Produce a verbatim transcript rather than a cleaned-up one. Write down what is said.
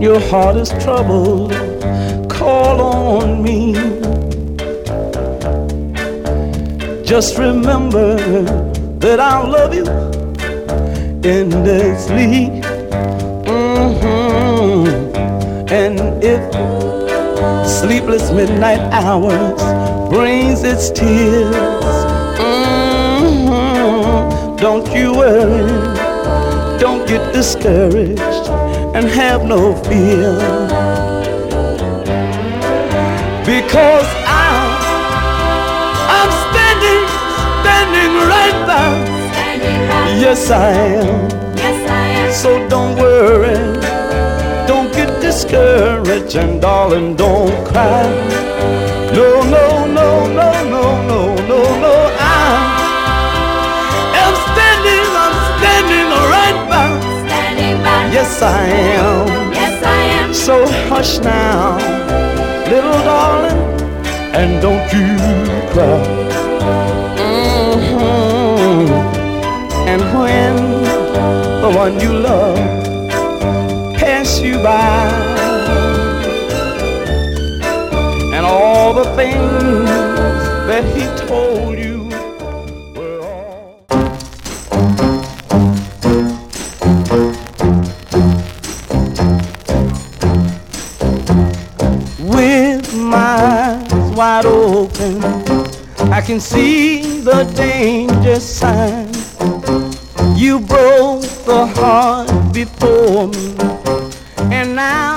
your heart is troubled, call on me. Just remember that I'll love you endlessly. Mm-hmm. And if sleepless midnight hours brings its tears, mm-hmm, don't you worry, don't get discouraged, and have no fear, because I'm, I'm standing, standing right there. Yes, I am. Yes, I am. So don't worry, don't get discouraged, and darling, don't cry. No, no, no, no, no, no, no, no. I am standing, I'm standing right by. Standing by. Yes, I am. Yes, I am. So hush now, little darling, and don't you cry. Mm-hmm. And when the one you love pass you by, and all the things that he told you were all. With my eyes wide open, I can see the danger sign. You broke the heart before me, and now